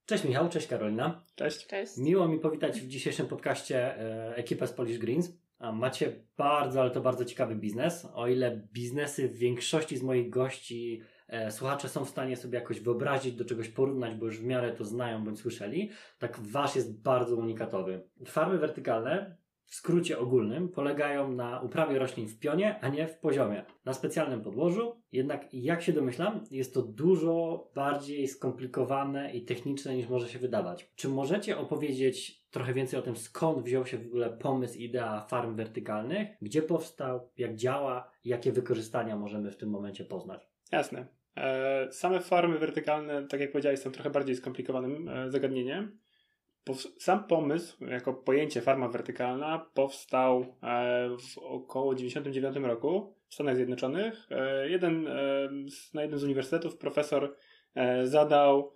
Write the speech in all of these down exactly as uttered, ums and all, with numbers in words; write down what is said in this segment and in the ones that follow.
Cześć Michał, cześć Karolina. Cześć. Cześć. Miło mi powitać w dzisiejszym podcaście e, ekipę z Polish Greens. A macie bardzo, ale to bardzo ciekawy biznes. O ile biznesy w większości z moich gości e, słuchacze są w stanie sobie jakoś wyobrazić, do czegoś porównać, bo już w miarę to znają bądź słyszeli, tak wasz jest bardzo unikatowy. Farmy wertykalne, w skrócie ogólnym, polegają na uprawie roślin w pionie, a nie w poziomie. Na specjalnym podłożu, jednak jak się domyślam, jest to dużo bardziej skomplikowane i techniczne niż może się wydawać. Czy możecie opowiedzieć trochę więcej o tym, skąd wziął się w ogóle pomysł, idea farm wertykalnych, gdzie powstał, jak działa, jakie wykorzystania możemy w tym momencie poznać? Jasne. E, same farmy wertykalne, tak jak powiedziałeś, są trochę bardziej skomplikowanym e, zagadnieniem. Sam pomysł, jako pojęcie farma wertykalna, powstał w około dziewięćdziesiątym dziewiątym roku w Stanach Zjednoczonych. Jeden, na jednym z uniwersytetów profesor zadał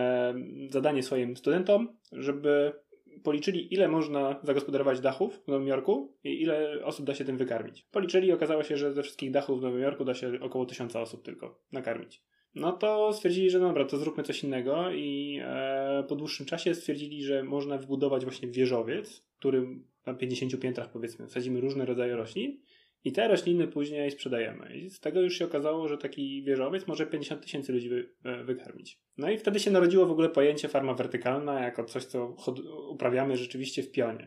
zadanie swoim studentom, żeby policzyli, ile można zagospodarować dachów w Nowym Jorku i ile osób da się tym wykarmić. Policzyli i okazało się, że ze wszystkich dachów w Nowym Jorku da się około tysiąca osób tylko nakarmić. No to stwierdzili, że no dobra, to zróbmy coś innego i e, po dłuższym czasie stwierdzili, że można wybudować właśnie wieżowiec, w którym na pięćdziesięciu piętrach powiedzmy sadzimy różne rodzaje roślin i te rośliny później sprzedajemy. I z tego już się okazało, że taki wieżowiec może pięćdziesiąt tysięcy ludzi wy, e, wykarmić. No i wtedy się narodziło w ogóle pojęcie farma wertykalna jako coś, co hod- uprawiamy rzeczywiście w pionie.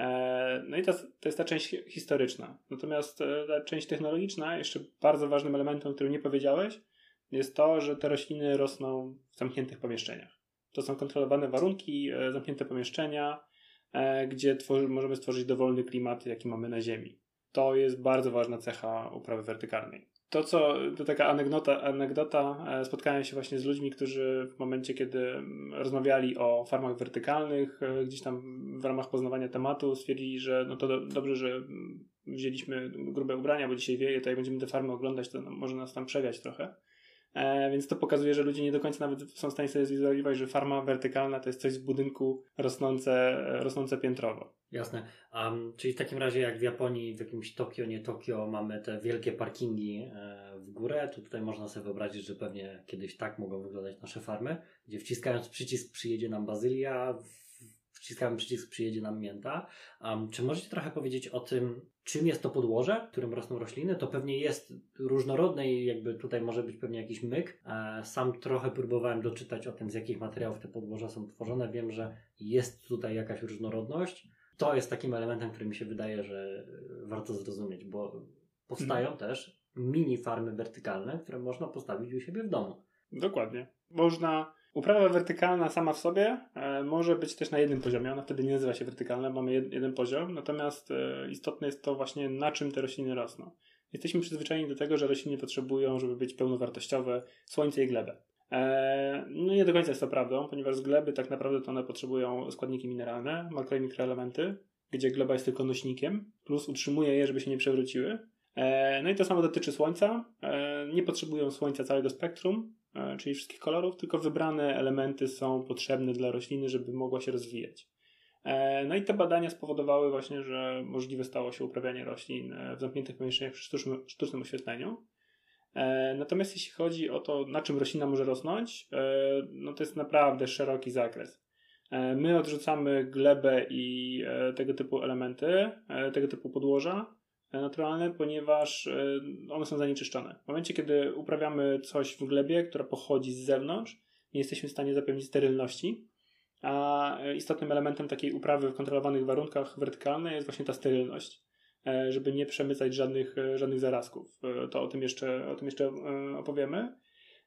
E, no i to, to jest ta część historyczna. Natomiast e, ta część technologiczna, jeszcze bardzo ważnym elementem, o którym nie powiedziałeś, jest to, że te rośliny rosną w zamkniętych pomieszczeniach. To są kontrolowane warunki, e, zamknięte pomieszczenia, e, gdzie tworzy, możemy stworzyć dowolny klimat, jaki mamy na ziemi. To jest bardzo ważna cecha uprawy wertykalnej. To, co, to taka anegdota, anegdota e, spotkałem się właśnie z ludźmi, którzy w momencie, kiedy rozmawiali o farmach wertykalnych, e, gdzieś tam w ramach poznawania tematu stwierdzili, że no to do, dobrze, że wzięliśmy grube ubrania, bo dzisiaj wieje, to jak będziemy te farmy oglądać, to no, może nas tam przewiać trochę. E, więc to pokazuje, że ludzie nie do końca nawet są w stanie sobie zwizualizować, że farma wertykalna to jest coś z budynku rosnące, rosnące piętrowo. Jasne. Um, czyli w takim razie jak w Japonii, w jakimś Tokio, nie Tokio, mamy te wielkie parkingi e, w górę, to tutaj można sobie wyobrazić, że pewnie kiedyś tak mogą wyglądać nasze farmy, gdzie wciskając przycisk przyjedzie nam bazylia, wciskamy przycisk przyjedzie nam mięta. Um, czy możecie trochę powiedzieć o tym, czym jest to podłoże, w którym rosną rośliny? To pewnie jest różnorodne i jakby tutaj może być pewnie jakiś myk. E, sam trochę próbowałem doczytać o tym, z jakich materiałów te podłoża są tworzone. Wiem, że jest tutaj jakaś różnorodność. To jest takim elementem, który mi się wydaje, że warto zrozumieć, bo powstają hmm. też mini farmy wertykalne, które można postawić u siebie w domu. Dokładnie. Można... Uprawa wertykalna sama w sobie e, może być też na jednym poziomie. Ona wtedy nie nazywa się wertykalna, mamy jed, jeden poziom. Natomiast e, istotne jest to właśnie, na czym te rośliny rosną. Jesteśmy przyzwyczajeni do tego, że rośliny potrzebują, żeby być pełnowartościowe, słońce i glebę. E, no nie do końca jest to prawdą, ponieważ z gleby tak naprawdę to one potrzebują składniki mineralne, makro i mikroelementy, gdzie gleba jest tylko nośnikiem, plus utrzymuje je, żeby się nie przewróciły. E, no i to samo dotyczy słońca. E, nie potrzebują słońca całego spektrum, czyli wszystkich kolorów, tylko wybrane elementy są potrzebne dla rośliny, żeby mogła się rozwijać. No i te badania spowodowały właśnie, że możliwe stało się uprawianie roślin w zamkniętych pomieszczeniach przy sztucznym, sztucznym oświetleniu. Natomiast jeśli chodzi o to, na czym roślina może rosnąć, no to jest naprawdę szeroki zakres. My odrzucamy glebę i tego typu elementy, tego typu podłoża naturalne, ponieważ one są zanieczyszczone. W momencie, kiedy uprawiamy coś w glebie, która pochodzi z zewnątrz, nie jesteśmy w stanie zapewnić sterylności, a istotnym elementem takiej uprawy w kontrolowanych warunkach wertykalnej jest właśnie ta sterylność, żeby nie przemycać żadnych, żadnych zarazków. To o tym jeszcze, o tym jeszcze opowiemy.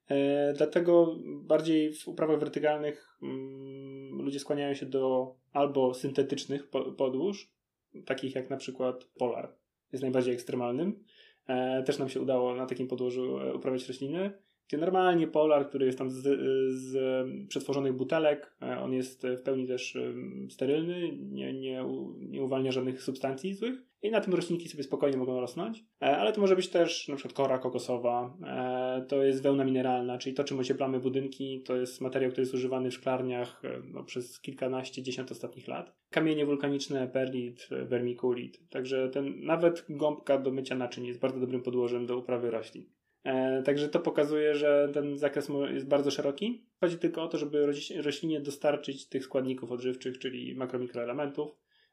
Dlatego bardziej w uprawach wertykalnych ludzie skłaniają się do albo syntetycznych podłóż, takich jak na przykład Polar. Jest najbardziej ekstremalnym. E, też nam się udało na takim podłożu uprawiać rośliny. Gdzie normalnie Polar, który jest tam z, z przetworzonych butelek, e, on jest w pełni też e, sterylny, nie, nie, nie uwalnia żadnych substancji złych i na tym roślinki sobie spokojnie mogą rosnąć. E, ale to może być też na przykład kora kokosowa, e, to jest wełna mineralna, czyli to, czym ocieplamy budynki, to jest materiał, który jest używany w szklarniach e, no, przez kilkanaście, dziesiąt ostatnich lat. Kamienie wulkaniczne, perlit, wermikulit. Także ten, nawet gąbka do mycia naczyń jest bardzo dobrym podłożem do uprawy roślin. E, także to pokazuje, że ten zakres jest bardzo szeroki. Chodzi tylko o to, żeby roślinie dostarczyć tych składników odżywczych, czyli makro, mikroelementów.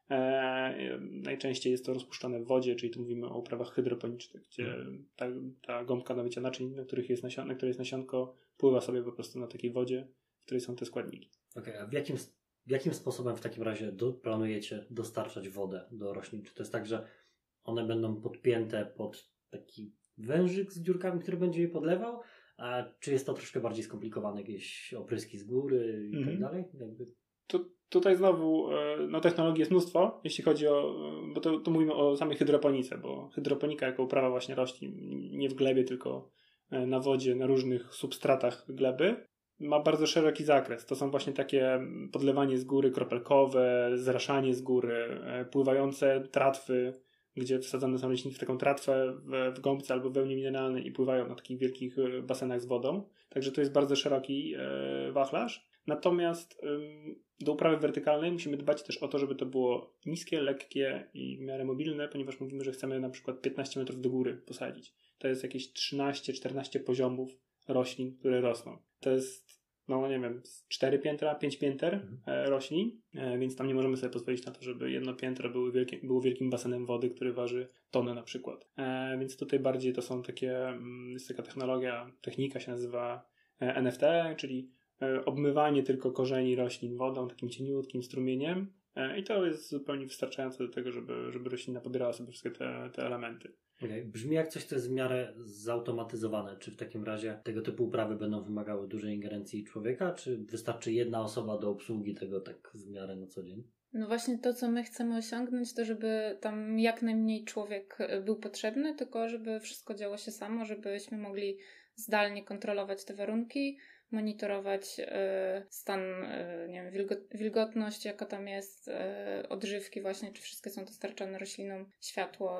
E, najczęściej jest to rozpuszczone w wodzie, czyli tu mówimy o uprawach hydroponicznych, gdzie ta, ta gąbka do mycia naczyń, na których jest nasion, na której jest nasionko, pływa sobie po prostu na takiej wodzie, w której są te składniki. Okej, okay, a w jakim, w jakim sposobem w takim razie do, planujecie dostarczać wodę do roślin? Czy to jest tak, że one będą podpięte pod taki wężyk z dziurkami, który będzie je podlewał? A czy jest to troszkę bardziej skomplikowane, jakieś opryski z góry i mm-hmm. tak dalej? Jakby... Tu, tutaj znowu no, technologii jest mnóstwo, jeśli chodzi o, bo to, to mówimy o samej hydroponice, bo hydroponika jako uprawa właśnie roślin nie w glebie, tylko na wodzie, na różnych substratach gleby, ma bardzo szeroki zakres. To są właśnie takie podlewanie z góry kropelkowe, zraszanie z góry, pływające tratwy, gdzie wsadzane są rośliny w taką tratwę w, w gąbce albo w wełnie mineralnej i pływają na takich wielkich basenach z wodą. Także to jest bardzo szeroki e, wachlarz. Natomiast y, do uprawy wertykalnej musimy dbać też o to, żeby to było niskie, lekkie i w miarę mobilne, ponieważ mówimy, że chcemy na przykład piętnaście metrów do góry posadzić. To jest jakieś trzynaście czternaście poziomów roślin, które rosną. To jest, no nie wiem, cztery piętra, pięć pięter mhm. e, roślin, e, więc tam nie możemy sobie pozwolić na to, żeby jedno piętro było, wielkie, było wielkim basenem wody, który waży tonę na przykład. E, więc tutaj bardziej to są takie, mm, jest taka technologia, technika się nazywa e, N F T, czyli obmywanie tylko korzeni roślin wodą, takim cieniutkim strumieniem i to jest zupełnie wystarczające do tego, żeby, żeby roślina pobierała sobie wszystkie te, te elementy. Okay. Brzmi jak coś, co jest w miarę zautomatyzowane. Czy w takim razie tego typu uprawy będą wymagały dużej ingerencji człowieka, czy wystarczy jedna osoba do obsługi tego tak w miarę na co dzień? No właśnie to, co my chcemy osiągnąć, to żeby tam jak najmniej człowiek był potrzebny, tylko żeby wszystko działo się samo, żebyśmy mogli zdalnie kontrolować te warunki, monitorować y, stan, y, nie wiem, wilgot, wilgotność, jaka tam jest, y, odżywki właśnie, czy wszystkie są dostarczane roślinom, światło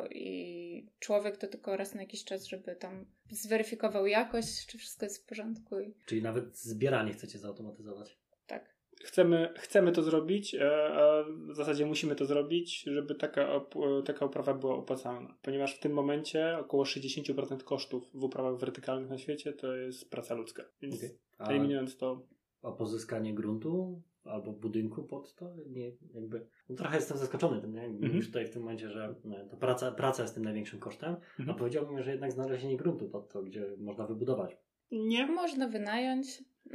i człowiek to tylko raz na jakiś czas, żeby tam zweryfikował jakość, czy wszystko jest w porządku. I... Czyli nawet zbieranie chcecie zautomatyzować? Tak. Chcemy, chcemy to zrobić, a w zasadzie musimy to zrobić, żeby taka, taka uprawa była opłacalna. Ponieważ w tym momencie około sześćdziesiąt procent kosztów w uprawach wertykalnych na świecie to jest praca ludzka. Więc okay. a, eliminując to... A pozyskanie gruntu albo budynku pod to? Nie, jakby, no trochę jestem zaskoczony tym, nie? Mm-hmm. Mówisz tutaj w tym momencie, że to praca, praca jest tym największym kosztem, mm-hmm. a powiedziałbym, że jednak znalezienie gruntu pod to, gdzie można wybudować. Nie. Można wynająć.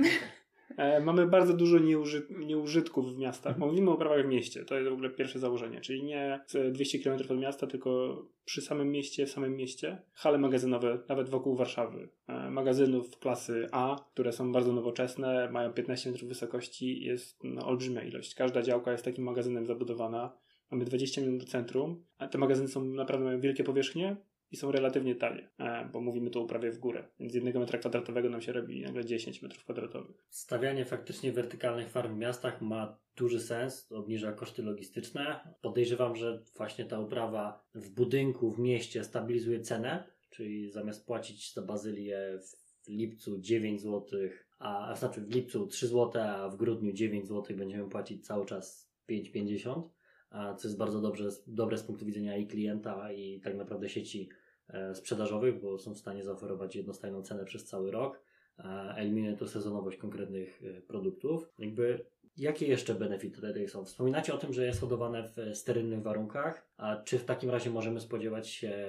E, mamy bardzo dużo nieuży- nieużytków w miastach. Mówimy o uprawach w mieście. To jest w ogóle pierwsze założenie. Czyli nie dwieście kilometrów od miasta, tylko przy samym mieście, w samym mieście. Hale magazynowe, nawet wokół Warszawy. E, magazynów klasy A, które są bardzo nowoczesne, mają piętnaście metrów wysokości. Jest no, olbrzymia ilość. Każda działka jest takim magazynem zabudowana. Mamy dwadzieścia minut do centrum. A te magazyny są naprawdę, mają wielkie powierzchnie i są relatywnie tanie, bo mówimy tu o uprawie w górę. Więc z jednego metra kwadratowego nam się robi nagle dziesięć metrów kwadratowych. Stawianie faktycznie wertykalnych farm w miastach ma duży sens, obniża koszty logistyczne. Podejrzewam, że właśnie ta uprawa w budynku, w mieście stabilizuje cenę, czyli zamiast płacić za bazylię w lipcu dziewięć złotych, a znaczy w lipcu trzy złote, a w grudniu dziewięć złotych będziemy płacić cały czas pięć pięćdziesiąt. Co jest bardzo dobrze, dobre z punktu widzenia i klienta, i tak naprawdę sieci e, sprzedażowych, bo są w stanie zaoferować jednostajną cenę przez cały rok, e, eliminuje to sezonowość konkretnych e, produktów. Jakby, jakie jeszcze benefity tutaj są? Wspominacie o tym, że jest hodowane w sterylnych warunkach, a czy w takim razie możemy spodziewać się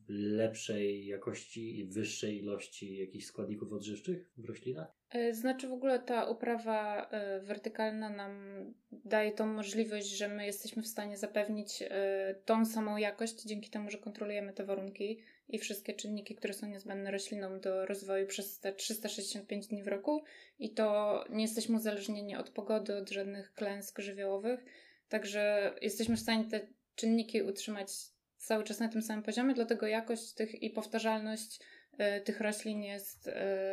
lepszej jakości i wyższej ilości jakichś składników odżywczych w roślinach? Znaczy w ogóle ta uprawa wertykalna nam daje tą możliwość, że my jesteśmy w stanie zapewnić tą samą jakość dzięki temu, że kontrolujemy te warunki i wszystkie czynniki, które są niezbędne roślinom do rozwoju przez te trzysta sześćdziesiąt pięć dni w roku i to nie jesteśmy uzależnieni od pogody, od żadnych klęsk żywiołowych, także jesteśmy w stanie te czynniki utrzymać cały czas na tym samym poziomie, dlatego jakość tych i powtarzalność y, tych roślin jest y,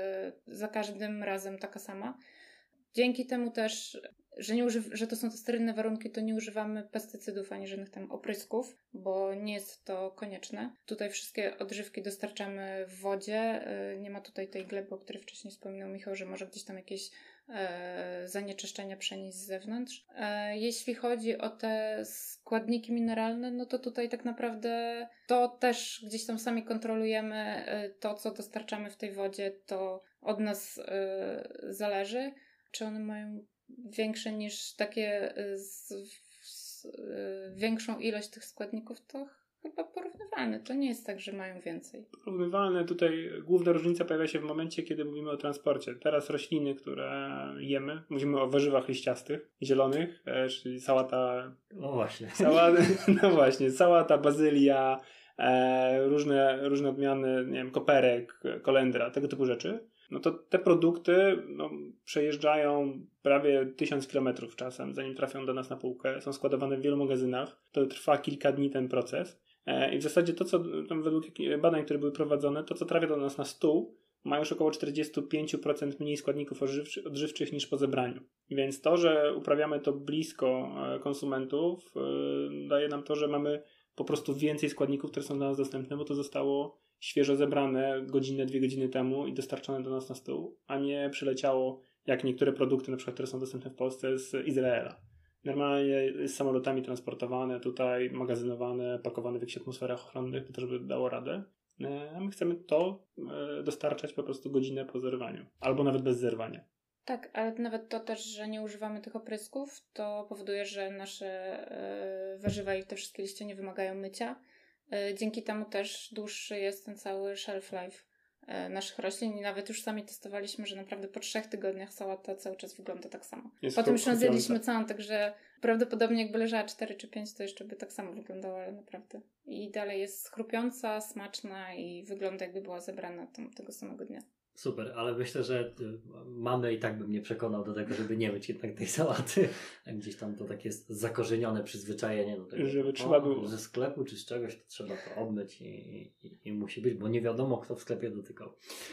za każdym razem taka sama. Dzięki temu też, że, nie używ- że to są te sterylne warunki, to nie używamy pestycydów ani żadnych tam oprysków, bo nie jest to konieczne. Tutaj wszystkie odżywki dostarczamy w wodzie. Y, nie ma tutaj tej gleby, o której wcześniej wspominał Michał, że może gdzieś tam jakieś e, zanieczyszczenia pszenic z zewnątrz. E, jeśli chodzi o te składniki mineralne, no to tutaj tak naprawdę to też gdzieś tam sami kontrolujemy. E, to, co dostarczamy w tej wodzie, to od nas e, zależy. Czy one mają większe niż takie e, z, z, e, większą ilość tych składników, to chyba porównywalne. To nie jest tak, że mają więcej. Porównywalne. Tutaj główna różnica pojawia się w momencie, kiedy mówimy o transporcie. Teraz rośliny, które jemy, mówimy o warzywach liściastych, zielonych, e, czyli sałata... No właśnie. Sałata, no właśnie, sałata, bazylia, e, różne, różne odmiany, nie wiem, koperek, kolendra, tego typu rzeczy. No to te produkty no, przejeżdżają prawie tysiąc kilometrów czasem, zanim trafią do nas na półkę. Są składowane w wielu magazynach. To trwa kilka dni ten proces. I w zasadzie to, co tam według badań, które były prowadzone, to, co trafia do nas na stół, ma już około czterdzieści pięć procent mniej składników odżywczych, odżywczych niż po zebraniu. Więc to, że uprawiamy to blisko konsumentów, daje nam to, że mamy po prostu więcej składników, które są dla nas dostępne, bo to zostało świeżo zebrane godzinę, dwie godziny temu i dostarczone do nas na stół, a nie przyleciało jak niektóre produkty, na przykład, które są dostępne w Polsce z Izraela. Normalnie z samolotami transportowane, tutaj magazynowane, pakowane w jakichś atmosferach ochronnych, po to, żeby dało radę. A my chcemy to dostarczać po prostu godzinę po zerwaniu. Albo nawet bez zerwania. Tak, ale nawet to też, że nie używamy tych oprysków, to powoduje, że nasze warzywa i te wszystkie liście nie wymagają mycia. Dzięki temu też dłuższy jest ten cały shelf life naszych roślin i nawet już sami testowaliśmy, że naprawdę po trzech tygodniach sałata cały czas wygląda tak samo. Jest Potem już ją chrupiąca. zjedliśmy całą, także prawdopodobnie jakby leżała cztery czy pięć, to jeszcze by tak samo wyglądała, ale naprawdę. I dalej jest chrupiąca, smaczna i wygląda jakby była zebrana tam tego samego dnia. Super, ale myślę, że mamy i tak bym nie przekonał do tego, żeby nie myć jednak tej sałaty. Gdzieś tam to tak jest zakorzenione przyzwyczajenie do tego, Żeby o, trzeba było. ze sklepu czy z czegoś to trzeba to obmyć i, i, i musi być, bo nie wiadomo kto w sklepie dotykał.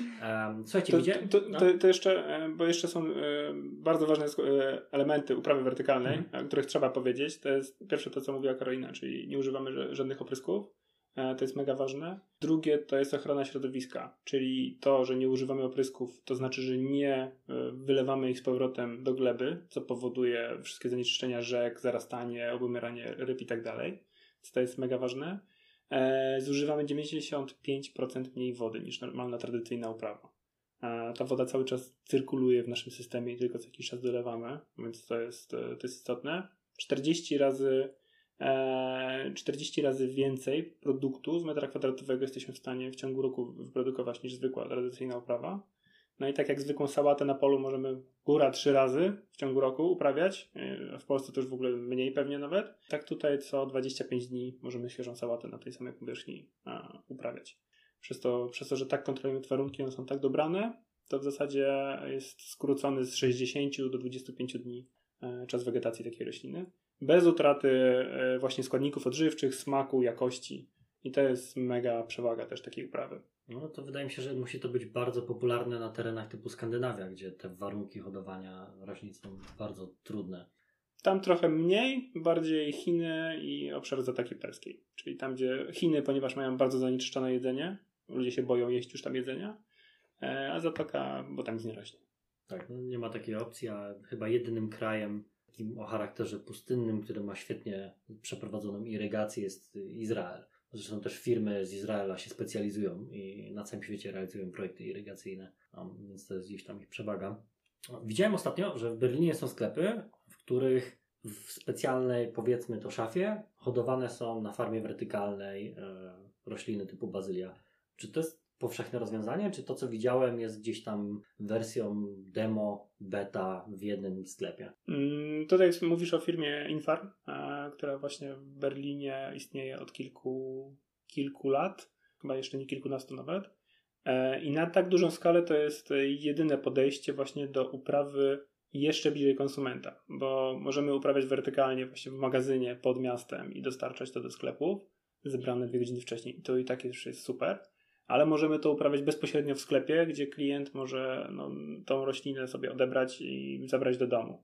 Um, słuchajcie, To, widzicie? to, No. to, to jeszcze, bo jeszcze są bardzo ważne elementy uprawy wertykalnej, Mhm. o których trzeba powiedzieć. To jest pierwsze to, co mówiła Karolina, czyli nie używamy żadnych oprysków. To jest mega ważne. Drugie to jest ochrona środowiska, czyli to, że nie używamy oprysków, to znaczy, że nie wylewamy ich z powrotem do gleby, co powoduje wszystkie zanieczyszczenia rzek, zarastanie, obumieranie ryb i tak dalej. Więc to jest mega ważne. E, zużywamy dziewięćdziesiąt pięć procent mniej wody niż normalna, tradycyjna uprawa. E, ta woda cały czas cyrkuluje w naszym systemie i tylko co jakiś czas dolewamy, więc to jest, to jest istotne. czterdzieści razy czterdzieści razy więcej produktu z metra kwadratowego jesteśmy w stanie w ciągu roku wyprodukować niż zwykła tradycyjna uprawa. No i tak jak zwykłą sałatę na polu możemy góra trzy razy w ciągu roku uprawiać, w Polsce to już w ogóle mniej pewnie nawet, tak tutaj co dwadzieścia pięć dni możemy świeżą sałatę na tej samej powierzchni a, uprawiać. Przez to, przez to, że tak kontrolujemy te warunki, one są tak dobrane, to w zasadzie jest skrócony z sześćdziesięciu do dwudziestu pięciu dni czas wegetacji takiej rośliny. Bez utraty właśnie składników odżywczych, smaku, jakości. I to jest mega przewaga też takiej uprawy. No to wydaje mi się, że musi to być bardzo popularne na terenach typu Skandynawia, gdzie te warunki hodowania roślin są bardzo trudne. Tam trochę mniej, bardziej Chiny i obszar Zatoki Perskiej. Czyli tam, gdzie Chiny, ponieważ mają bardzo zanieczyszczone jedzenie, ludzie się boją jeść już tam jedzenia, a Zatoka, bo tam nic nie rośnie. Tak, no nie ma takiej opcji, a chyba jedynym krajem takim o charakterze pustynnym, który ma świetnie przeprowadzoną irygację, jest Izrael. Zresztą też firmy z Izraela się specjalizują i na całym świecie realizują projekty irygacyjne, no, więc to jest gdzieś tam ich przewaga. Widziałem ostatnio, że w Berlinie są sklepy, w których w specjalnej, powiedzmy to szafie, hodowane są na farmie wertykalnej e, rośliny typu bazylia. Czy to jest powszechne rozwiązanie, czy to, co widziałem, jest gdzieś tam wersją demo, beta w jednym sklepie? Mm, tutaj mówisz o firmie Infarm, a, która właśnie w Berlinie istnieje od kilku, kilku lat, chyba jeszcze nie kilkunastu nawet. E, I na tak dużą skalę to jest jedyne podejście właśnie do uprawy jeszcze bliżej konsumenta, bo możemy uprawiać wertykalnie właśnie w magazynie pod miastem i dostarczać to do sklepów, zebrane dwie godziny wcześniej. I to i tak już jest super. Ale możemy to uprawiać bezpośrednio w sklepie, gdzie klient może no, tą roślinę sobie odebrać i zabrać do domu.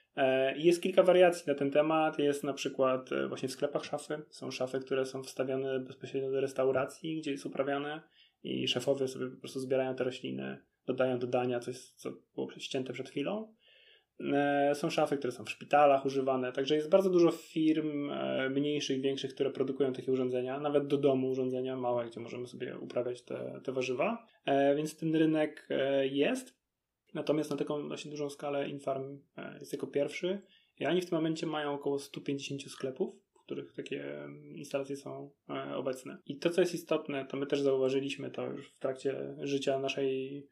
E, jest kilka wariacji na ten temat. Jest na przykład właśnie w sklepach szafy. Są szafy, które są wstawiane bezpośrednio do restauracji, gdzie jest uprawiane i szefowie sobie po prostu zbierają te rośliny, dodają do dania coś, co było ścięte przed chwilą. E, są szafy, które są w szpitalach używane, także jest bardzo dużo firm e, mniejszych, większych, które produkują takie urządzenia, nawet do domu urządzenia małe, gdzie możemy sobie uprawiać te, te warzywa, e, więc ten rynek e, jest. Natomiast na taką właśnie dużą skalę Infarm e, jest jako pierwszy i oni w tym momencie mają około sto pięćdziesiąt sklepów, w których takie instalacje są e, obecne. I to, co jest istotne, to my też zauważyliśmy to już w trakcie życia naszej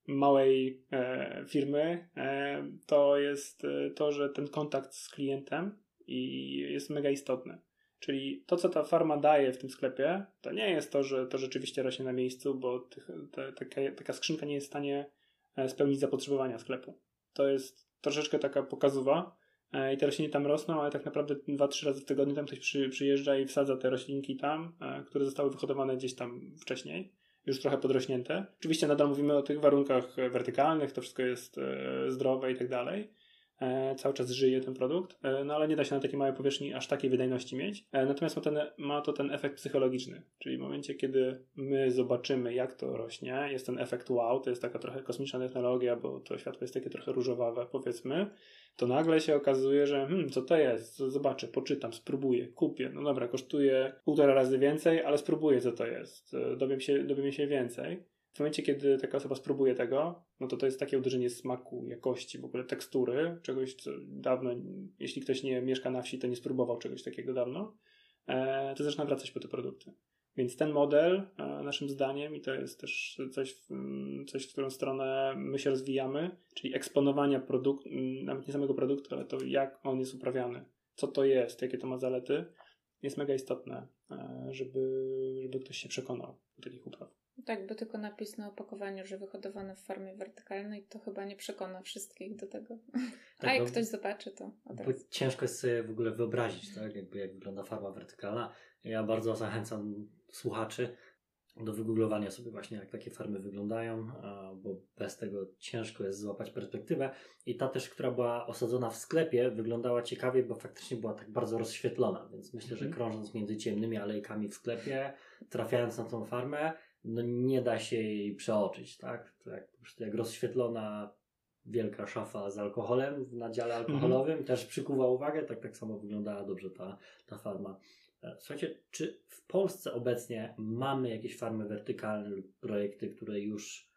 małej e, firmy, e, to jest e, to, że ten kontakt z klientem i jest mega istotny. Czyli to, co ta farma daje w tym sklepie, to nie jest to, że to rzeczywiście rośnie na miejscu, bo tych, te, taka, taka skrzynka nie jest w stanie spełnić zapotrzebowania sklepu. To jest troszeczkę taka pokazowa e, i te rośliny tam rosną, ale tak naprawdę dwa trzy razy w tygodniu tam ktoś przy, przyjeżdża i wsadza te roślinki tam, e, które zostały wyhodowane gdzieś tam wcześniej, już trochę podrośnięte. Oczywiście nadal mówimy o tych warunkach wertykalnych, to wszystko jest e, zdrowe i tak dalej. E, cały czas żyje ten produkt, e, no ale nie da się na takiej małej powierzchni aż takiej wydajności mieć. E, natomiast ma, ten, ma to ten efekt psychologiczny, czyli w momencie, kiedy my zobaczymy, jak to rośnie, jest ten efekt wow, to jest taka trochę kosmiczna technologia, bo to światło jest takie trochę różowawe, powiedzmy, to nagle się okazuje, że hmm, co to jest? Zobaczę, poczytam, spróbuję, kupię. No dobra, kosztuje półtora razy więcej, ale spróbuję, co to jest. Dowiem się, dowiem się więcej. W momencie, kiedy taka osoba spróbuje tego, no to to jest takie uderzenie smaku, jakości, w ogóle tekstury, czegoś, co dawno, jeśli ktoś nie mieszka na wsi, to nie spróbował czegoś takiego dawno, e, to zaczyna wracać po te produkty. Więc ten model, e, naszym zdaniem, i to jest też coś, coś, w którą stronę my się rozwijamy, czyli eksponowania produktu, nawet nie samego produktu, ale to jak on jest uprawiany, co to jest, jakie to ma zalety, jest mega istotne, e, żeby, żeby ktoś się przekonał do takich upraw. Tak, bo tylko napis na opakowaniu, że wyhodowane w formie wertykalnej, to chyba nie przekona wszystkich do tego. Tak, a jak bo, ktoś zobaczy, to od razu. Ciężko jest sobie w ogóle wyobrazić, tak, jakby jak wygląda farma wertykalna. Ja bardzo zachęcam słuchaczy do wygooglowania sobie właśnie, jak takie farmy wyglądają, bo bez tego ciężko jest złapać perspektywę. I ta też, która była osadzona w sklepie, wyglądała ciekawie, bo faktycznie była tak bardzo rozświetlona, więc myślę, że krążąc między ciemnymi alejkami w sklepie, trafiając na tą farmę, no nie da się jej przeoczyć, tak? To jak, po prostu jak rozświetlona wielka szafa z alkoholem na dziale alkoholowym mm-hmm. też przykuwa uwagę, tak tak samo wyglądała dobrze ta, ta farma. Słuchajcie, czy w Polsce obecnie mamy jakieś farmy wertykalne lub projekty, które już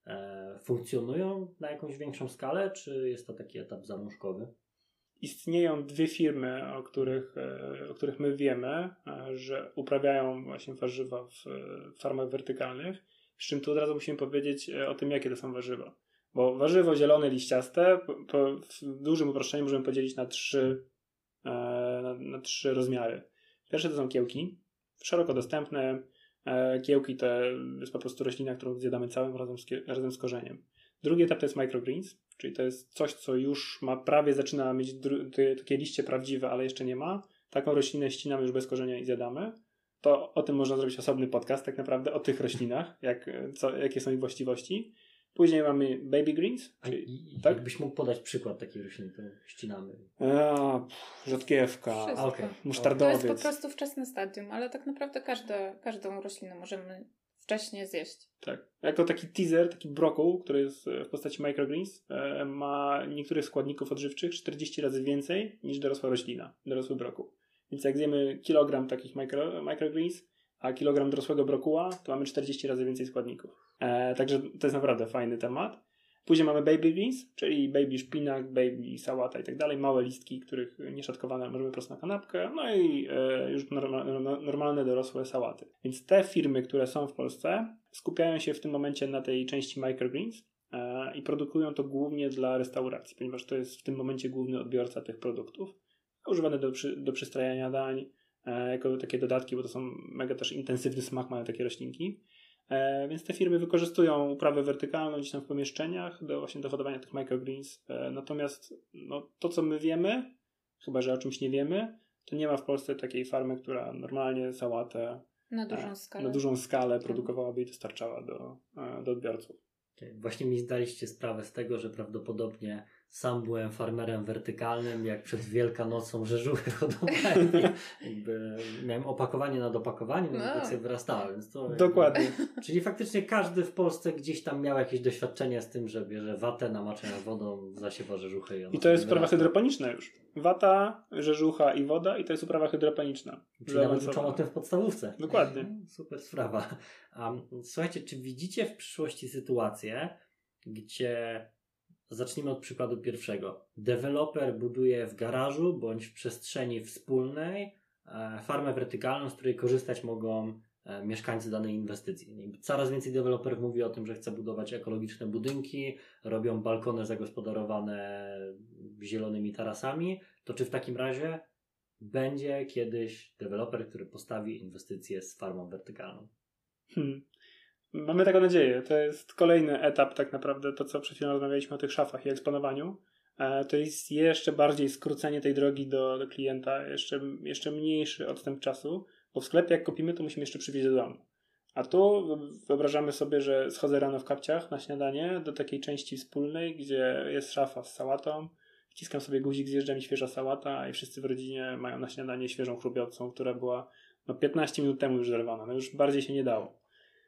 e, funkcjonują na jakąś większą skalę, czy jest to taki etap zalążkowy? Istnieją dwie firmy, o których, o których my wiemy, że uprawiają właśnie warzywa w farmach wertykalnych, przy czym tu od razu musimy powiedzieć o tym, jakie to są warzywa. Bo warzywo zielone, liściaste, po, w dużym uproszczeniu możemy podzielić na trzy, na, na trzy rozmiary. Pierwsze to są kiełki, szeroko dostępne. Kiełki to jest po prostu roślina, którą zjadamy całym razem z, razem z korzeniem. Drugi etap to jest microgreens, czyli to jest coś, co już ma prawie, zaczyna mieć dru- te, takie liście prawdziwe, ale jeszcze nie ma. Taką roślinę ścinamy już bez korzenia i zjadamy. To o tym można zrobić osobny podcast tak naprawdę, o tych roślinach, jak, co, jakie są ich właściwości. Później mamy baby greens. Czyli, tak? Jakbyś mógł podać przykład takiej rośliny, to ścinamy. A, pff, rzodkiewka, okay. musztardowiec. To jest po prostu wczesne stadium, ale tak naprawdę każda, każdą roślinę możemy wcześnie zjeść. Tak. Jako taki teaser, taki brokuł, który jest w postaci microgreens, ma niektórych składników odżywczych czterdzieści razy więcej niż dorosła roślina, dorosły brokuł. Więc jak zjemy kilogram takich micro, microgreens, a kilogram dorosłego brokuła, to mamy czterdzieści razy więcej składników. E, także to jest naprawdę fajny temat. Później mamy baby greens, czyli baby szpinak, baby sałata i tak dalej. Małe listki, których nieszatkowane możemy prosto na kanapkę. No i e, już norma, normalne, dorosłe sałaty. Więc te firmy, które są w Polsce, skupiają się w tym momencie na tej części microgreens e, i produkują to głównie dla restauracji, ponieważ to jest w tym momencie główny odbiorca tych produktów. Używane do, przy, do przystrajania dań, e, jako takie dodatki, bo to są mega też intensywny smak, mają takie roślinki. E, więc te firmy wykorzystują uprawę wertykalną gdzieś tam w pomieszczeniach do właśnie dohodowania tych microgreens. E, natomiast no, to, co my wiemy, chyba że o czymś nie wiemy, to nie ma w Polsce takiej farmy, która normalnie sałatę na dużą skalę, na dużą skalę produkowałaby i dostarczała do, do odbiorców. Właśnie mi zdaliście sprawę z tego, że prawdopodobnie Sam byłem farmerem wertykalnym, jak przed Wielkanocą rzeżuchy hodowali. Jakby miałem opakowanie nad opakowaniem, no. tak sobie wyrastałem. Więc to Dokładnie. Jakby, czyli faktycznie każdy w Polsce gdzieś tam miał jakieś doświadczenie z tym, że bierze watę, namacza ją wodą, zasiewa rzeżuchy. I, I to jest uprawa hydroponiczna już. Wata, rzeżucha i woda i to jest uprawa hydroponiczna. Czyli nawet uczą o tym w podstawówce. Dokładnie. Super sprawa. Um, słuchajcie, czy widzicie w przyszłości sytuację, gdzie zacznijmy od przykładu pierwszego. Deweloper buduje w garażu bądź w przestrzeni wspólnej e, farmę wertykalną, z której korzystać mogą e, mieszkańcy danej inwestycji. Coraz więcej deweloperów mówi o tym, że chce budować ekologiczne budynki, robią balkony zagospodarowane zielonymi tarasami. To czy w takim razie będzie kiedyś deweloper, który postawi inwestycję z farmą wertykalną? Hmm. Mamy taką nadzieję. To jest kolejny etap tak naprawdę, to co przed chwilą rozmawialiśmy o tych szafach i eksponowaniu. E, to jest jeszcze bardziej skrócenie tej drogi do, do klienta, jeszcze, jeszcze mniejszy odstęp czasu, bo w sklepie jak kupimy, to musimy jeszcze przywieźć do domu. A tu wyobrażamy sobie, że schodzę rano w kapciach na śniadanie do takiej części wspólnej, gdzie jest szafa z sałatą, wciskam sobie guzik, zjeżdża mi świeża sałata i wszyscy w rodzinie mają na śniadanie świeżą chrubiącą, która była no, piętnaście minut temu już zerwana. No już bardziej się nie dało.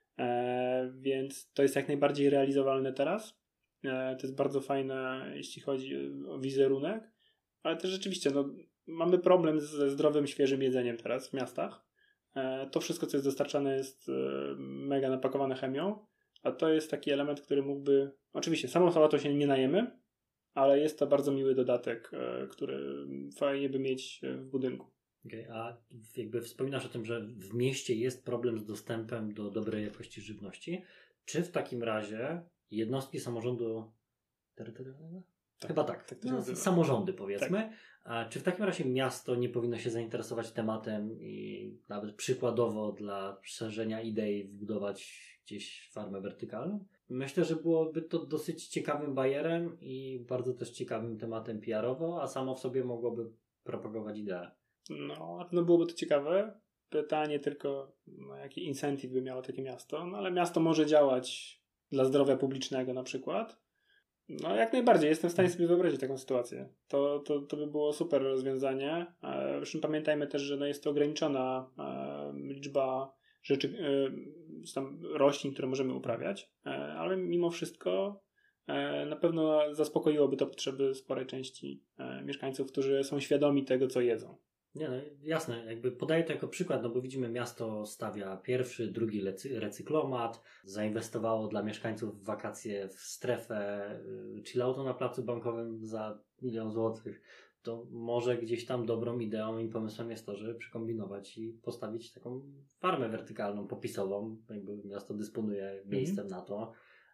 E, więc to jest jak najbardziej realizowalne teraz. E, to jest bardzo fajne, jeśli chodzi o wizerunek, ale też rzeczywiście no, mamy problem ze zdrowym, świeżym jedzeniem teraz w miastach. E, to wszystko, co jest dostarczane, jest e, mega napakowane chemią, a to jest taki element, który mógłby, oczywiście samą sałatą się nie najemy, ale jest to bardzo miły dodatek, e, który fajnie by mieć w budynku. Okay, a jakby wspominasz o tym, że w mieście jest problem z dostępem do dobrej jakości żywności. Czy w takim razie jednostki samorządu terytorialnego? Tak, Chyba tak. tak no, samorządy powiedzmy. Tak. A czy w takim razie miasto nie powinno się zainteresować tematem i nawet przykładowo dla szerzenia idei wbudować gdzieś farmę wertykalną? Myślę, że byłoby to dosyć ciekawym bajerem i bardzo też ciekawym tematem P R owo, a samo w sobie mogłoby propagować ideę. No, na pewno byłoby to ciekawe. Pytanie tylko, no, jaki incentyw by miało takie miasto. No, ale miasto może działać dla zdrowia publicznego na przykład. No, jak najbardziej. Jestem w stanie sobie wyobrazić taką sytuację. To, to, to by było super rozwiązanie. Zresztą pamiętajmy też, że no, jest to ograniczona e, liczba rzeczy, e, tam roślin, które możemy uprawiać. E, ale mimo wszystko e, na pewno zaspokoiłoby to potrzeby sporej części e, mieszkańców, którzy są świadomi tego, co jedzą. Nie, no jasne, jakby podaję to jako przykład, no bo widzimy, miasto stawia pierwszy, drugi lecy, recyklomat, zainwestowało dla mieszkańców w wakacje w strefę chilloutu na placu bankowym za milion złotych. To może gdzieś tam dobrą ideą i pomysłem jest to, żeby przykombinować i postawić taką farmę wertykalną, popisową, jakby miasto dysponuje miejscem mm. na to.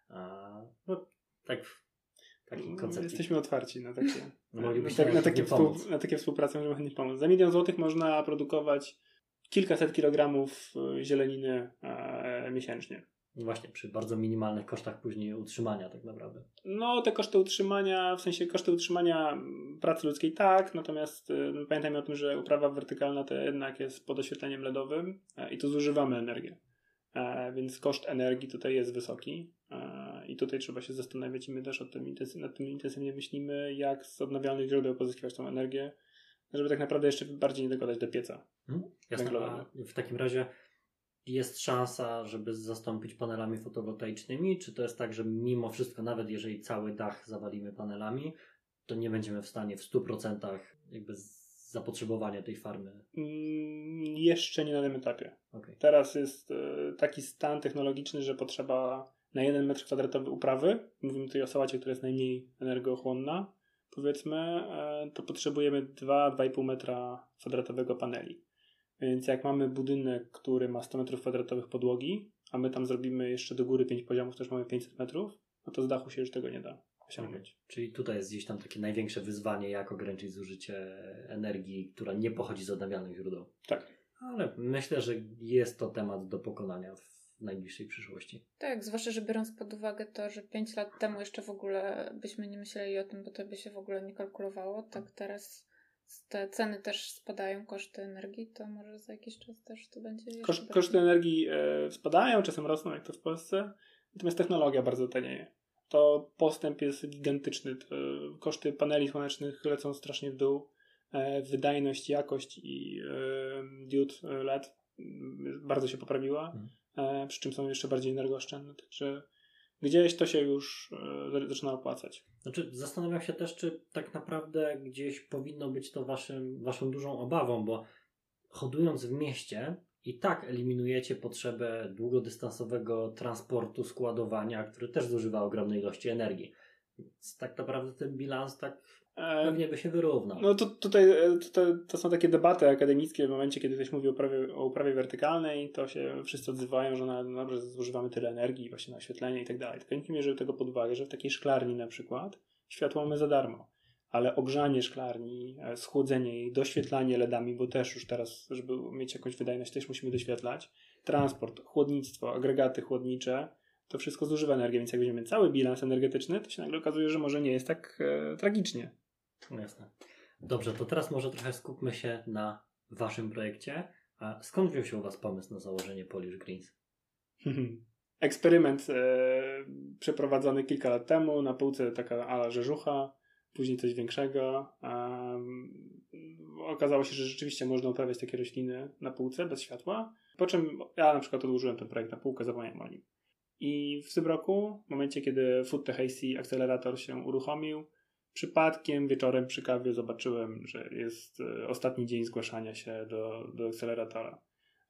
A, no tak... Jesteśmy otwarci na takie, no, na, tak, na, takie współ, na takie współpracę, możemy chętnie pomóc. Za milion złotych można produkować kilkaset kilogramów zieleniny e, miesięcznie. No właśnie, przy bardzo minimalnych kosztach później utrzymania tak naprawdę. No, te koszty utrzymania, w sensie koszty utrzymania pracy ludzkiej tak, natomiast e, pamiętajmy o tym, że uprawa wertykalna to jednak jest pod oświetleniem LEDowym e, i tu zużywamy energię. E, więc koszt energii tutaj jest wysoki. I tutaj trzeba się zastanawiać i my też o tym intensywnie, nad tym intensywnie myślimy, jak z odnawialnych źródeł pozyskiwać tą energię, żeby tak naprawdę jeszcze bardziej nie dokładać do pieca hmm, węglowego. W takim razie jest szansa, żeby zastąpić panelami fotowoltaicznymi? Czy to jest tak, że mimo wszystko, nawet jeżeli cały dach zawalimy panelami, to nie będziemy w stanie w stu procentach jakby zapotrzebowania tej farmy? Mm, jeszcze nie na tym etapie. Okay. Teraz jest y, taki stan technologiczny, że potrzeba na jeden metr kwadratowy uprawy, mówimy tutaj o sałacie, która jest najmniej energochłonna, powiedzmy, to potrzebujemy dwa do dwóch i pół metra kwadratowego paneli. Więc jak mamy budynek, który ma sto metrów kwadratowych podłogi, a my tam zrobimy jeszcze do góry pięć poziomów, też mamy pięćset metrów, no to z dachu się już tego nie da osiągnąć. Okay. Czyli tutaj jest gdzieś tam takie największe wyzwanie, jak ograniczyć zużycie energii, która nie pochodzi z odnawialnych źródeł. Tak. Ale myślę, że jest to temat do pokonania w najbliższej przyszłości. Tak, zwłaszcza, że biorąc pod uwagę to, że pięć lat temu jeszcze w ogóle byśmy nie myśleli o tym, bo to by się w ogóle nie kalkulowało, tak teraz te ceny też spadają, koszty energii, to może za jakiś czas też to będzie jeszcze Kosz, Koszty energii e, spadają, czasem rosną, jak to w Polsce, natomiast technologia bardzo tanieje. to postęp jest gigantyczny. To koszty paneli słonecznych lecą strasznie w dół. Wydajność, jakość i diod L E D bardzo się poprawiła, hmm. przy czym są jeszcze bardziej energooszczędne. Także gdzieś to się już zaczyna opłacać. Znaczy, zastanawiam się też, czy tak naprawdę gdzieś powinno być to waszym, waszą dużą obawą, bo hodując w mieście i tak eliminujecie potrzebę długodystansowego transportu, składowania, który też zużywa ogromnej ilości energii. Więc tak naprawdę ten bilans tak pewnie by się wyrównał. No to tutaj to, to są takie debaty akademickie w momencie, kiedy ktoś mówi o uprawie, o uprawie wertykalnej, to się wszyscy odzywają, że, na, no, że zużywamy tyle energii właśnie na oświetlenie i tak dalej. Tylko nikt nie bierze tego pod uwagę, że w takiej szklarni na przykład światło mamy za darmo, ale ogrzanie szklarni, schłodzenie jej, doświetlanie L E D-ami, bo też już teraz, żeby mieć jakąś wydajność, też musimy doświetlać, transport, chłodnictwo, agregaty chłodnicze, to wszystko zużywa energię, więc jak weźmiemy cały bilans energetyczny, to się nagle okazuje, że może nie jest tak e, tragicznie. No jasne. Dobrze, to teraz może trochę skupmy się na waszym projekcie. A skąd wziął się u was pomysł na założenie Polish Greens? Eksperyment e, przeprowadzony kilka lat temu, na półce taka ala rzeżucha, później coś większego. E, okazało się, że rzeczywiście można uprawiać takie rośliny na półce bez światła, po czym ja na przykład odłożyłem ten projekt na półkę, zapomniałem o nim. I w tym roku, w momencie kiedy FoodTech A C akcelerator się uruchomił, przypadkiem wieczorem przy kawie zobaczyłem, że jest e, ostatni dzień zgłaszania się do, do akceleratora.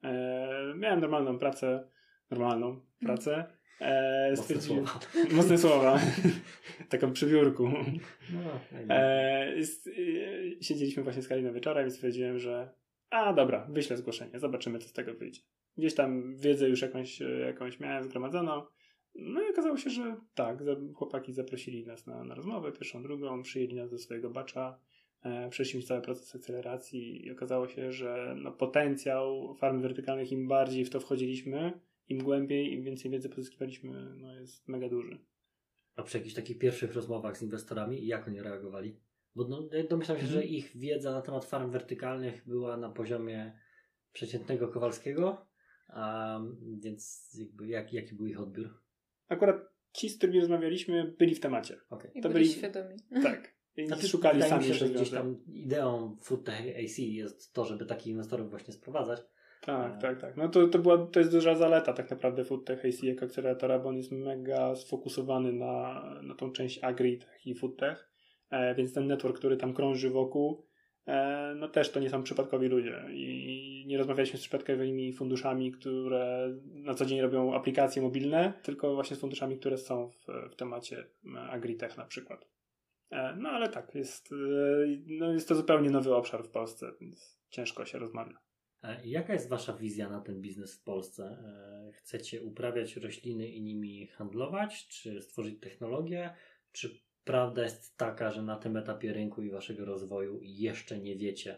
E, miałem normalną pracę, normalną pracę. E, mocne słowa. Mocne słowa. Taką przy biurku. No, e, jest, e, siedzieliśmy właśnie z Kaliną wieczorem i stwierdziłem, że a dobra, wyślę zgłoszenie, zobaczymy co z tego wyjdzie. Gdzieś tam wiedzę już jakąś, jakąś miałem zgromadzoną. No i okazało się, że tak, chłopaki zaprosili nas na, na rozmowę, pierwszą, drugą, przyjęli nas do swojego bacza, e, przeszliśmy cały proces akceleracji i okazało się, że no, potencjał farm wertykalnych, im bardziej w to wchodziliśmy, im głębiej, im więcej wiedzy pozyskiwaliśmy, no jest mega duży. A przy jakichś takich pierwszych rozmowach z inwestorami, jak oni reagowali? Bo no, domyślam się, mhm. że ich wiedza na temat farm wertykalnych była na poziomie przeciętnego Kowalskiego, a, więc jakby jak, jaki był ich odbiór? Akurat ci, z którymi rozmawialiśmy, byli w temacie. Okay. I to byli, byli świadomi. Tak. I znaczy, szukali sami się, że gdzieś tam ideą FoodTech A C jest to, żeby takich inwestorów właśnie sprowadzać. Tak, a... tak, tak. No to, to, była, to jest duża zaleta tak naprawdę FoodTech A C jako akceleratora, bo on jest mega sfokusowany na, na tą część agri i FoodTech, e, więc ten network, który tam krąży wokół, e, no też to nie są przypadkowi ludzie i nie rozmawialiśmy z przypadkowymi funduszami, które na co dzień robią aplikacje mobilne, tylko właśnie z funduszami, które są w, w temacie agritech na przykład. E, no ale tak, jest, e, no jest to zupełnie nowy obszar w Polsce, więc ciężko się rozmawia. Jaka jest wasza wizja na ten biznes w Polsce? Chcecie uprawiać rośliny i nimi handlować? Czy stworzyć technologię? Czy prawda jest taka, że na tym etapie rynku i waszego rozwoju jeszcze nie wiecie?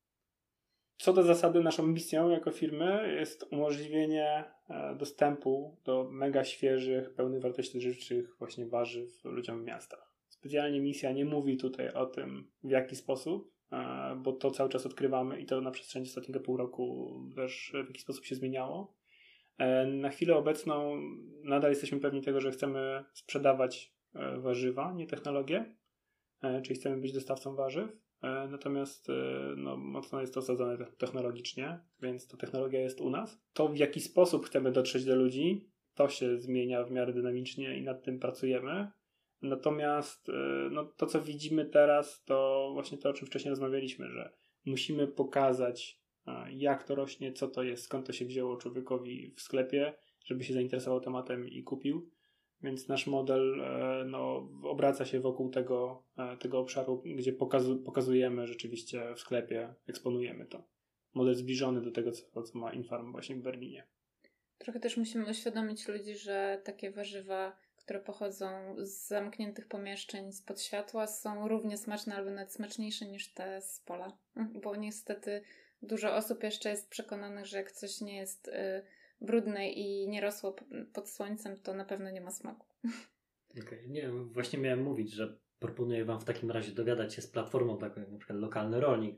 Co do zasady, naszą misją jako firmy jest umożliwienie dostępu do mega świeżych, pełnych wartości żywczych właśnie warzyw ludziom w miastach. Specjalnie misja nie mówi tutaj o tym, w jaki sposób, bo to cały czas odkrywamy i to na przestrzeni ostatniego pół roku też w jakiś sposób się zmieniało. Na chwilę obecną nadal jesteśmy pewni tego, że chcemy sprzedawać warzywa, nie technologię, czyli chcemy być dostawcą warzyw, natomiast no, mocno jest to osadzone technologicznie, więc ta technologia jest u nas. To, w jaki sposób chcemy dotrzeć do ludzi, to się zmienia w miarę dynamicznie i nad tym pracujemy. Natomiast no, to, co widzimy teraz, to właśnie to, o czym wcześniej rozmawialiśmy, że musimy pokazać, jak to rośnie, co to jest, skąd to się wzięło człowiekowi w sklepie, żeby się zainteresował tematem i kupił. Więc nasz model no, obraca się wokół tego, tego obszaru, gdzie pokazu, pokazujemy rzeczywiście w sklepie, eksponujemy to. Model zbliżony do tego, co, co ma Infarm właśnie w Berlinie. Trochę też musimy uświadomić ludzi, że takie warzywa, które pochodzą z zamkniętych pomieszczeń spod światła, są równie smaczne albo nawet smaczniejsze niż te z pola. Bo niestety dużo osób jeszcze jest przekonanych, że jak coś nie jest y, brudne i nie rosło pod słońcem, to na pewno nie ma smaku. Okay. Nie, właśnie miałem mówić, że proponuję wam w takim razie dogadać się z platformą taką jak na przykład Lokalny Rolnik,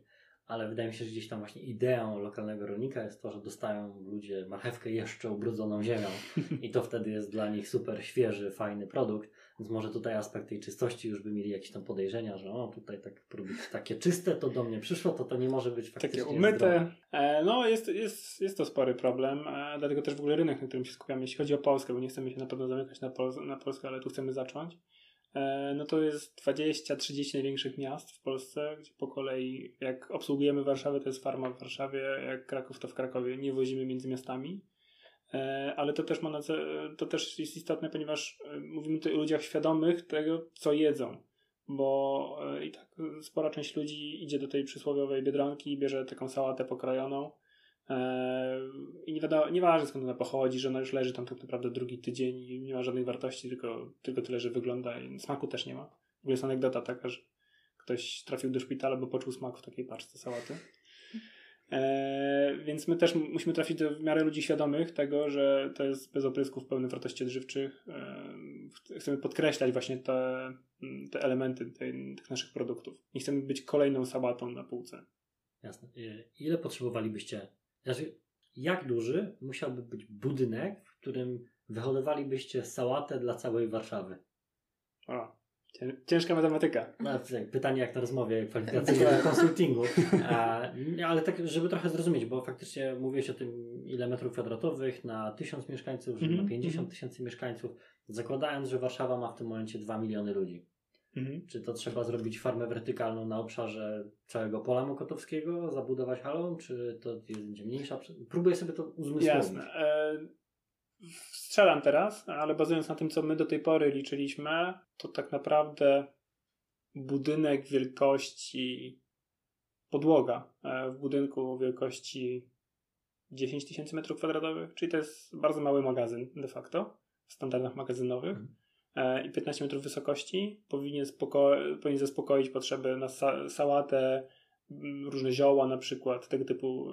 ale wydaje mi się, że gdzieś tam właśnie ideą lokalnego rolnika jest to, że dostają ludzie marchewkę jeszcze ubrudzoną ziemią i to wtedy jest dla nich super świeży, fajny produkt, więc może tutaj aspekt tej czystości już by mieli jakieś tam podejrzenia, że o, tutaj tak produkty takie czyste, to do mnie przyszło, to to nie może być faktycznie takie umyte. zdrowe. E, no jest, jest, jest to spory problem, e, dlatego też w ogóle rynek, na którym się skupiamy, jeśli chodzi o Polskę, bo nie chcemy się na pewno zamykać na, Pol- na Polskę, ale tu chcemy zacząć. No to jest dwadzieścia trzydzieści największych miast w Polsce, gdzie po kolei jak obsługujemy Warszawę, to jest farma w Warszawie, jak Kraków, to w Krakowie, nie wozimy między miastami, ale to też ma na cel, to też jest istotne, ponieważ mówimy tutaj o ludziach świadomych tego, co jedzą, bo i tak spora część ludzi idzie do tej przysłowiowej Biedronki i bierze taką sałatę pokrojoną i nie wiadomo, nieważne skąd ona pochodzi, że ona już leży tam tak naprawdę drugi tydzień i nie ma żadnej wartości, tylko, tylko tyle, że wygląda i smaku też nie ma. W ogóle jest anegdota taka, że ktoś trafił do szpitala, bo poczuł smak w takiej paczce sałaty. E, więc my też musimy trafić do w miarę ludzi świadomych tego, że to jest bez oprysków, pełne wartości odżywczych. E, chcemy podkreślać właśnie te, te elementy tej, tych naszych produktów. Nie chcemy być kolejną sałatą na półce. Jasne. Ile potrzebowalibyście, znaczy jak duży musiałby być budynek, w którym wyhodowalibyście sałatę dla całej Warszawy? O, ciężka matematyka. No, pytanie jak na rozmowie kwalifikacyjnej konsultingu. A, ale tak, żeby trochę zrozumieć, bo faktycznie mówiłeś o tym, ile metrów kwadratowych na tysiąc mieszkańców, mm-hmm. na pięćdziesiąt tysięcy mieszkańców, zakładając, że Warszawa ma w tym momencie dwa miliony ludzi. Mhm. Czy to trzeba zrobić farmę wertykalną na obszarze całego pola mokotowskiego, zabudować halą, czy to będzie mniejsza? Próbuję sobie to uzmysłowić. Jasne. E, strzelam teraz, ale bazując na tym, co my do tej pory liczyliśmy, to tak naprawdę budynek wielkości podłoga e, w budynku wielkości dziesięć tysięcy metrów kwadratowych, czyli to jest bardzo mały magazyn de facto w standardach magazynowych. Mhm. I piętnaście metrów wysokości powinien, spoko- powinien zaspokoić potrzeby na sa- sałatę, różne zioła na przykład, tego typu,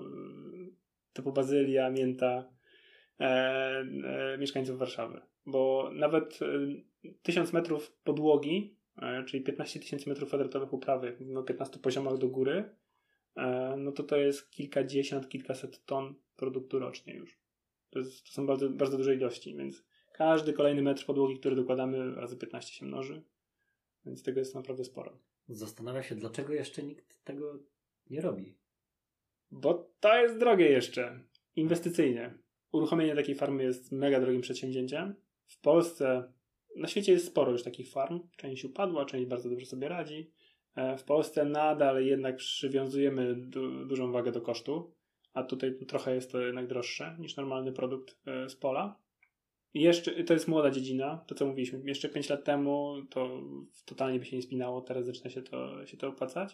typu bazylia, mięta e, e, mieszkańców Warszawy. Bo nawet e, tysiąc metrów podłogi, e, czyli piętnaście tysięcy metrów kwadratowych uprawy, mówimy o piętnastu poziomach do góry, e, no to to jest kilkadziesiąt, kilkaset ton produktu rocznie już. To, jest, to są bardzo, bardzo duże ilości, więc każdy kolejny metr podłogi, który dokładamy, razy piętnaście się mnoży, więc tego jest naprawdę sporo. Zastanawia się, dlaczego jeszcze nikt tego nie robi. Bo to jest drogie jeszcze, inwestycyjnie. Uruchomienie takiej farmy jest mega drogim przedsięwzięciem. W Polsce, na świecie jest sporo już takich farm. Część upadła, część bardzo dobrze sobie radzi. W Polsce nadal jednak przywiązujemy du- dużą wagę do kosztu, a tutaj trochę jest to jednak droższe niż normalny produkt z pola. I jeszcze, to jest młoda dziedzina, to co mówiliśmy, jeszcze pięć lat temu to totalnie by się nie spinało, teraz zaczyna się to, się to opłacać,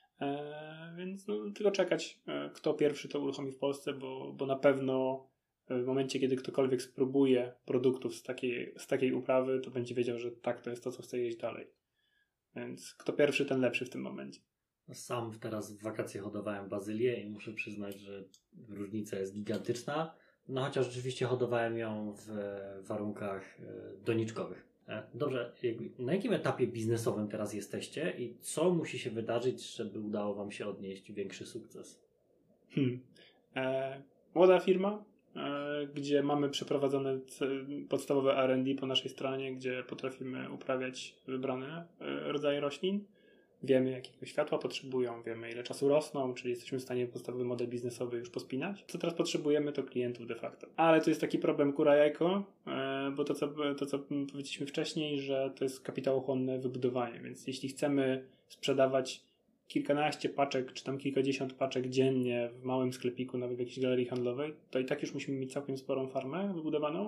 e, więc no, tylko czekać, e, kto pierwszy to uruchomi w Polsce, bo, bo na pewno w momencie, kiedy ktokolwiek spróbuje produktów z takiej, z takiej uprawy, to będzie wiedział, że tak, to jest to, co chce jeść dalej. Więc kto pierwszy, ten lepszy w tym momencie. Sam teraz w wakacje hodowałem bazylię i muszę przyznać, że różnica jest gigantyczna. No chociaż rzeczywiście hodowałem ją w warunkach doniczkowych. Dobrze, na jakim etapie biznesowym teraz jesteście i co musi się wydarzyć, żeby udało Wam się odnieść większy sukces? Hmm. E, młoda firma, e, gdzie mamy przeprowadzone c- podstawowe R and D po naszej stronie, gdzie potrafimy uprawiać wybrane e, rodzaje roślin. Wiemy, jakiego światła potrzebują, wiemy, ile czasu rosną, czyli jesteśmy w stanie podstawowy model biznesowy już pospinać. Co teraz potrzebujemy, to klientów de facto. Ale tu jest taki problem kura-jajko, bo to co, to, co powiedzieliśmy wcześniej, że to jest kapitałochłonne wybudowanie, więc jeśli chcemy sprzedawać kilkanaście paczek, czy tam kilkadziesiąt paczek dziennie w małym sklepiku, nawet w jakiejś galerii handlowej, to i tak już musimy mieć całkiem sporą farmę wybudowaną,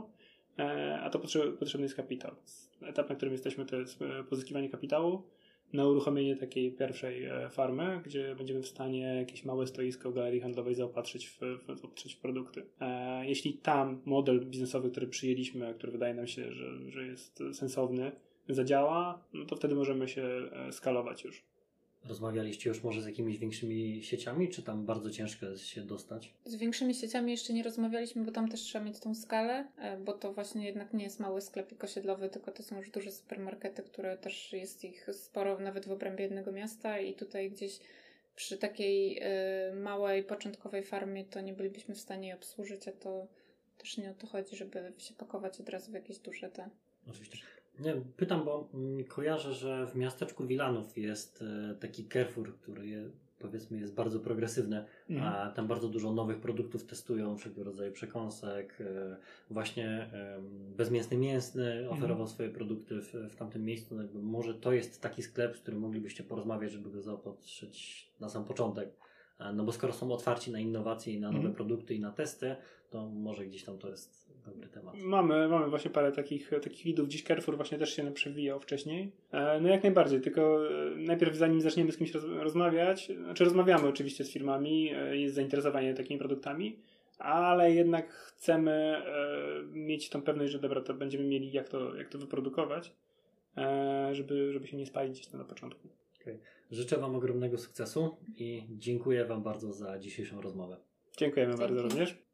a to potrzebny jest kapitał. Etap, na którym jesteśmy, to jest pozyskiwanie kapitału na uruchomienie takiej pierwszej farmy, gdzie będziemy w stanie jakieś małe stoisko galerii handlowej zaopatrzyć w, w, zaopatrzyć w produkty. E, jeśli tam model biznesowy, który przyjęliśmy, który wydaje nam się, że, że jest sensowny, zadziała, no to wtedy możemy się skalować już. Rozmawialiście już może z jakimiś większymi sieciami, czy tam bardzo ciężko jest się dostać? Z większymi sieciami jeszcze nie rozmawialiśmy, bo tam też trzeba mieć tą skalę, bo to właśnie jednak nie jest mały sklepik osiedlowy, tylko to są już duże supermarkety, które też jest ich sporo nawet w obrębie jednego miasta i tutaj gdzieś przy takiej y, małej, początkowej farmie to nie bylibyśmy w stanie jej obsłużyć, a to też nie o to chodzi, żeby się pakować od razu w jakieś duże te... Oczywiście. Nie, pytam, bo mm, kojarzę, że w miasteczku Wilanów jest e, taki Carrefour, który je, powiedzmy jest bardzo progresywny, Mhm. a tam bardzo dużo nowych produktów testują, wszelkiego rodzaju przekąsek, e, właśnie e, bezmięsny mięsny oferował Mhm. swoje produkty w, w tamtym miejscu. No jakby może to jest taki sklep, z którym moglibyście porozmawiać, żeby go zaopatrzyć na sam początek. E, No bo skoro są otwarci na innowacje i na nowe Mhm. produkty i na testy, to może gdzieś tam to jest dobry temat. Mamy, mamy właśnie parę takich, takich widów. Dziś Carrefour właśnie też się przewijał wcześniej. E, no jak najbardziej, tylko e, najpierw zanim zaczniemy z kimś roz, rozmawiać, znaczy rozmawiamy oczywiście z firmami, e, jest zainteresowanie takimi produktami, ale jednak chcemy e, mieć tą pewność, że dobra, to będziemy mieli jak to, jak to wyprodukować, e, żeby, żeby się nie spalić gdzieś tam na początku. Okay. Życzę Wam ogromnego sukcesu i dziękuję Wam bardzo za dzisiejszą rozmowę. Dziękujemy Dzięki. bardzo również.